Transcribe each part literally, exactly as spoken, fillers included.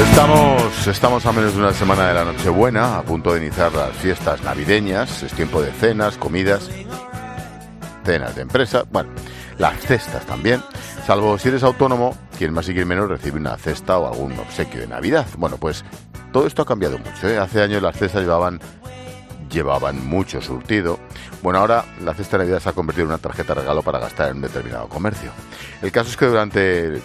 Estamos, estamos a menos de una semana de la Nochebuena, a punto de iniciar las fiestas navideñas. Es tiempo de cenas, comidas, cenas de empresa, bueno, las cestas también. Salvo si eres autónomo, quien más y quien menos recibe una cesta o algún obsequio de Navidad. Bueno, pues todo esto ha cambiado mucho, ¿eh? Hace años las cestas llevaban, llevaban mucho surtido. Bueno, ahora la cesta de Navidad se ha convertido en una tarjeta de regalo para gastar en un determinado comercio. El caso es que durante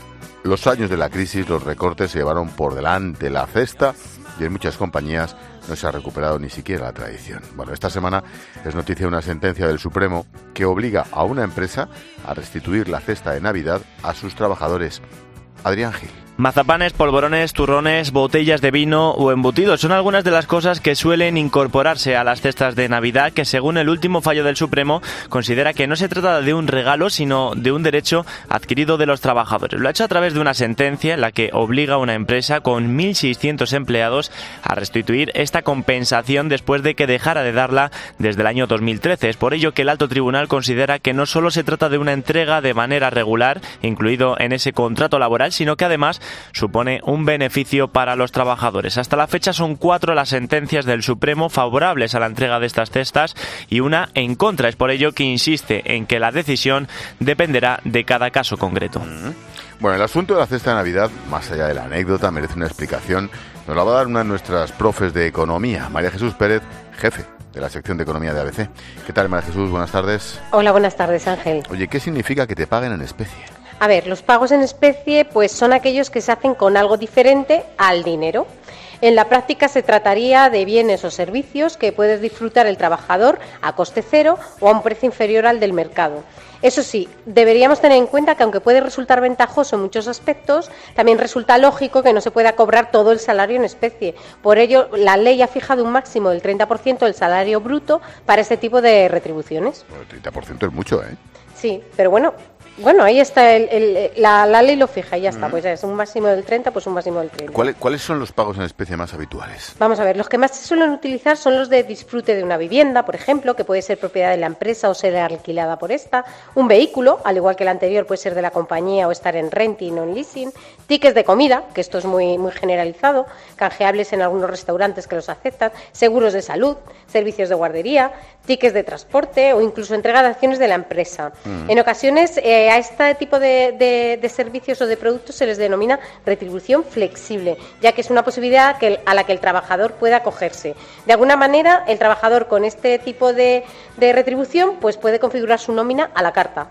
los años de la crisis, los recortes se llevaron por delante la cesta y en muchas compañías no se ha recuperado ni siquiera la tradición. Bueno, esta semana es noticia una sentencia del Supremo que obliga a una empresa a restituir la cesta de Navidad a sus trabajadores. Adrián Gil. Mazapanes, polvorones, turrones, botellas de vino o embutidos son algunas de las cosas que suelen incorporarse a las cestas de Navidad, que según el último fallo del Supremo considera que no se trata de un regalo sino de un derecho adquirido de los trabajadores. Lo ha hecho a través de una sentencia en la que obliga a una empresa con mil seiscientos empleados a restituir esta compensación después de que dejara de darla desde el año dos mil trece. Es por ello que el alto tribunal considera que no solo se trata de una entrega de manera regular, incluido en ese contrato laboral, sino que además supone un beneficio para los trabajadores. Hasta la fecha son cuatro las sentencias del Supremo favorables a la entrega de estas cestas y una en contra. Es por ello que insiste en que la decisión dependerá de cada caso concreto. Bueno, el asunto de la cesta de Navidad, más allá de la anécdota, merece una explicación. Nos la va a dar una de nuestras profes de economía, María Jesús Pérez, jefe de la sección de economía de A B C. ¿Qué tal, María Jesús? Buenas tardes. Hola, buenas tardes, Ángel. Oye, ¿qué significa que te paguen en especie? A ver, los pagos en especie pues son aquellos que se hacen con algo diferente al dinero. En la práctica se trataría de bienes o servicios que puede disfrutar el trabajador a coste cero o a un precio inferior al del mercado. Eso sí, deberíamos tener en cuenta que aunque puede resultar ventajoso en muchos aspectos, también resulta lógico que no se pueda cobrar todo el salario en especie. Por ello, la ley ha fijado un máximo del treinta por ciento del salario bruto para este tipo de retribuciones. Bueno, el treinta por ciento es mucho, ¿eh? Sí, pero bueno... Bueno, ahí está, el, el, la, la ley lo fija y ya está, Mm. pues es un máximo del treinta, pues un máximo del treinta. ¿Cuáles, ¿Cuáles son los pagos en especie más habituales? Vamos a ver, los que más se suelen utilizar son los de disfrute de una vivienda, por ejemplo, que puede ser propiedad de la empresa o ser alquilada por esta, un vehículo, al igual que el anterior puede ser de la compañía o estar en renting o en leasing, tickets de comida, que esto es muy, muy generalizado, canjeables en algunos restaurantes que los aceptan, seguros de salud, servicios de guardería, tickets de transporte o incluso entrega de acciones de la empresa. Mm. En ocasiones, eh, a este tipo de, de, de servicios o de productos se les denomina retribución flexible, ya que es una posibilidad que, a la que el trabajador pueda acogerse. De alguna manera, el trabajador con este tipo de, de retribución pues puede configurar su nómina a la carta.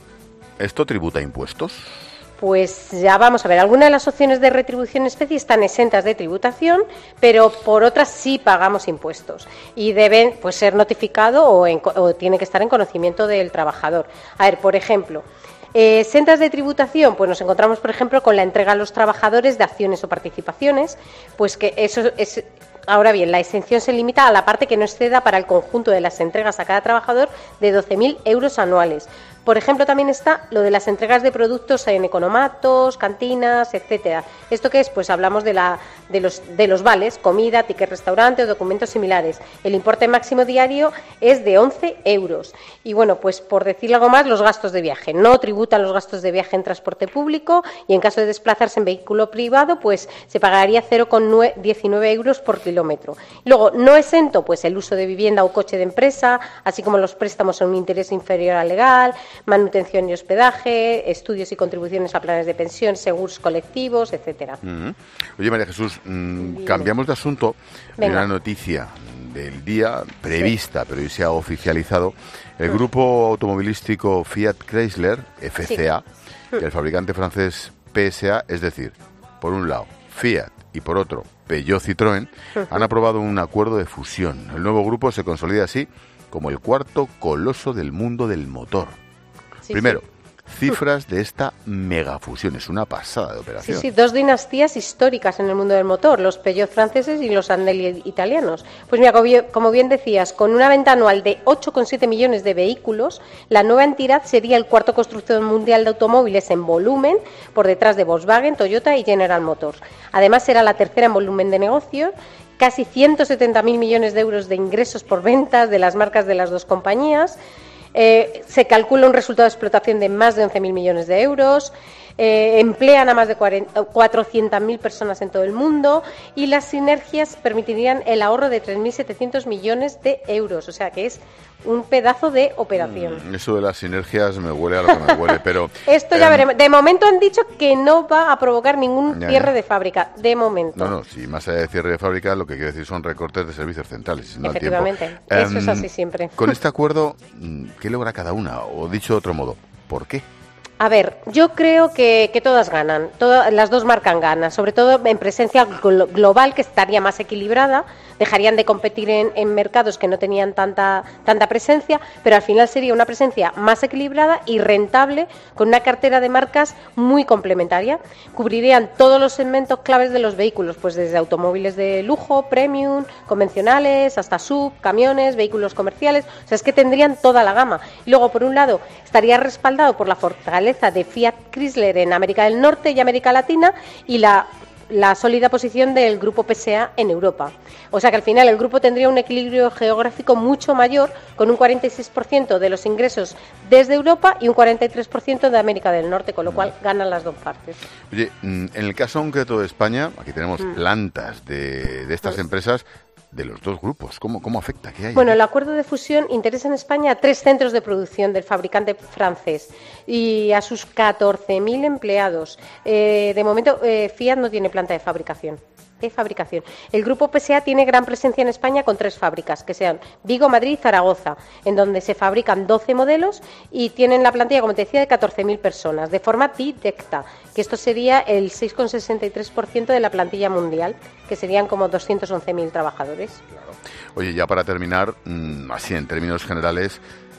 ¿Esto tributa impuestos? Pues ya vamos a ver, algunas de las opciones de retribución en especie están exentas de tributación, pero por otras sí pagamos impuestos y deben pues ser notificado o, en, o tiene que estar en conocimiento del trabajador. A ver, por ejemplo, eh, exentas de tributación, pues nos encontramos, por ejemplo, con la entrega a los trabajadores de acciones o participaciones, pues que eso es... Ahora bien, la exención se limita a la parte que no exceda para el conjunto de las entregas a cada trabajador de doce mil euros anuales. Por ejemplo, también está lo de las entregas de productos en economatos, cantinas, etcétera. ¿Esto qué es? Pues hablamos de, la, de, los, de los vales, comida, ticket restaurante o documentos similares. El importe máximo diario es de once euros. Y bueno, pues por decir algo más, los gastos de viaje. No tributan los gastos de viaje en transporte público y en caso de desplazarse en vehículo privado, pues se pagaría cero coma diecinueve euros por kilómetro. Luego, no exento, pues el uso de vivienda o coche de empresa, así como los préstamos a un interés inferior al legal, manutención y hospedaje, estudios y contribuciones a planes de pensión, seguros colectivos, etcétera. Uh-huh. Oye, María Jesús, mmm, cambiamos de asunto. Hay una noticia del día prevista, sí, pero hoy se ha oficializado. El uh-huh. grupo automovilístico Fiat Chrysler, F C A, sí, y el fabricante francés P S A, es decir, por un lado Fiat y por otro Peugeot Citroën, uh-huh. han aprobado un acuerdo de fusión. El nuevo grupo se consolida así como el cuarto coloso del mundo del motor. Sí, Primero, sí. cifras de esta megafusión. Es una pasada de operación. Sí, sí, dos dinastías históricas en el mundo del motor, los Peugeot franceses y los Andel italianos. Pues mira, como bien decías, con una venta anual de ocho coma siete millones de vehículos, la nueva entidad sería el cuarto constructor mundial de automóviles en volumen, por detrás de Volkswagen, Toyota y General Motors. Además, será la tercera en volumen de negocio. Casi ciento setenta mil millones de euros de ingresos por ventas de las marcas de las dos compañías. Eh, se calcula un resultado de explotación de más de once mil millones de euros. Eh, emplean a más de cuatrocientas mil personas en todo el mundo y las sinergias permitirían el ahorro de tres mil setecientos millones de euros. O sea que es un pedazo de operación. Mm, eso de las sinergias me huele a lo que me huele, pero... Esto ya eh, veremos. De momento han dicho que no va a provocar ningún ya, cierre ya. de fábrica. De momento. No, no, si más allá de cierre de fábrica, lo que quiere decir son recortes de servicios centrales. Si no Efectivamente. Eso um, es así siempre. Con este acuerdo, ¿qué logra cada una? O dicho de otro modo, ¿por qué? A ver, yo creo que, que todas ganan, todas, las dos marcan ganas, sobre todo en presencia glo- global, que estaría más equilibrada, dejarían de competir en, en mercados que no tenían tanta, tanta presencia, pero al final sería una presencia más equilibrada y rentable, con una cartera de marcas muy complementaria. Cubrirían todos los segmentos claves de los vehículos, pues desde automóviles de lujo, premium, convencionales, hasta sub, camiones, vehículos comerciales, o sea, es que tendrían toda la gama. Y luego, por un lado, estaría respaldado por la fortaleza de Fiat Chrysler en América del Norte y América Latina y la, la sólida posición del grupo P S A en Europa. O sea que al final el grupo tendría un equilibrio geográfico mucho mayor, con un cuarenta y seis por ciento de los ingresos desde Europa y un cuarenta y tres por ciento de América del Norte, con lo cual ganan las dos partes. Oye, en el caso concreto de España, aquí tenemos mm. plantas de, de estas pues, empresas de los dos grupos. ¿Cómo, cómo afecta? ¿Qué hay? Bueno, el acuerdo de fusión interesa en España a tres centros de producción del fabricante francés y a sus catorce mil empleados. Eh, de momento, eh, Fiat no tiene planta de fabricación. De fabricación. El grupo P S A tiene gran presencia en España con tres fábricas, que sean Vigo, Madrid y Zaragoza, en donde se fabrican doce modelos y tienen la plantilla, como te decía, de catorce mil personas, de forma directa, que esto sería el seis coma sesenta y tres por ciento de la plantilla mundial, que serían como doscientos once mil trabajadores. Claro. Oye, ya para terminar, así en términos generales,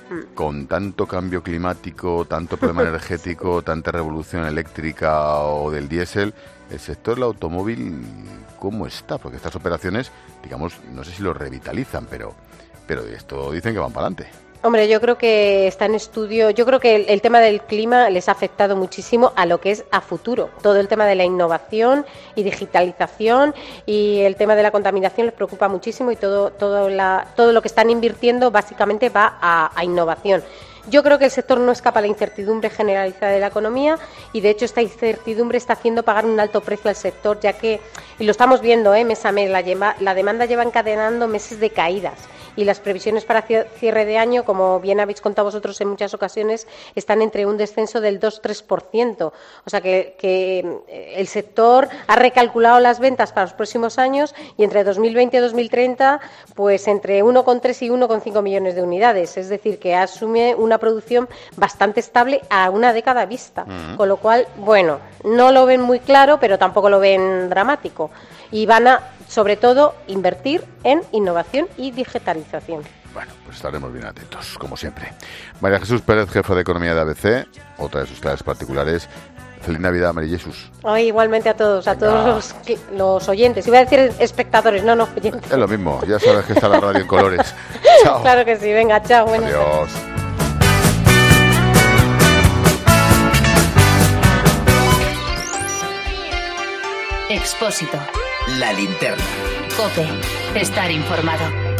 con tanto cambio climático, tanto problema energético, tanta revolución eléctrica o del diésel, el sector del automóvil, ¿cómo está? Porque estas operaciones, digamos, no sé si lo revitalizan, pero, pero de esto dicen que van para adelante. Hombre, yo creo que está en estudio, yo creo que el, el tema del clima les ha afectado muchísimo a lo que es a futuro. Todo el tema de la innovación y digitalización y el tema de la contaminación les preocupa muchísimo y todo, todo, la, todo lo que están invirtiendo básicamente va a, a innovación. Yo creo que el sector no escapa a la incertidumbre generalizada de la economía y, de hecho, esta incertidumbre está haciendo pagar un alto precio al sector, ya que, y lo estamos viendo ¿eh? mes a mes, la, lleva, la demanda lleva encadenando meses de caídas y las previsiones para cierre de año, como bien habéis contado vosotros en muchas ocasiones, están entre un descenso del dos a tres por ciento. O sea que, que el sector ha recalculado las ventas para los próximos años y entre dos mil veinte y dos mil treinta, pues entre uno coma tres y uno coma cinco millones de unidades. Es decir, que asume una producción bastante estable a una década vista. Uh-huh. Con lo cual, bueno, no lo ven muy claro, pero tampoco lo ven dramático. Y van a, sobre todo, invertir en innovación y digitalización. Bueno, pues estaremos bien atentos, como siempre. María Jesús Pérez, jefa de Economía de A B C, otra de sus claves particulares. Feliz Navidad, María Jesús. Oh, igualmente a todos, Venga. a todos los, los oyentes. Iba a decir espectadores, no, no, oyentes. Es lo mismo, ya sabes que está la radio en colores. Chao. Claro que sí, venga, chao. Buenas Adiós. tardes. Expósito. La linterna. COPE. Estar informado.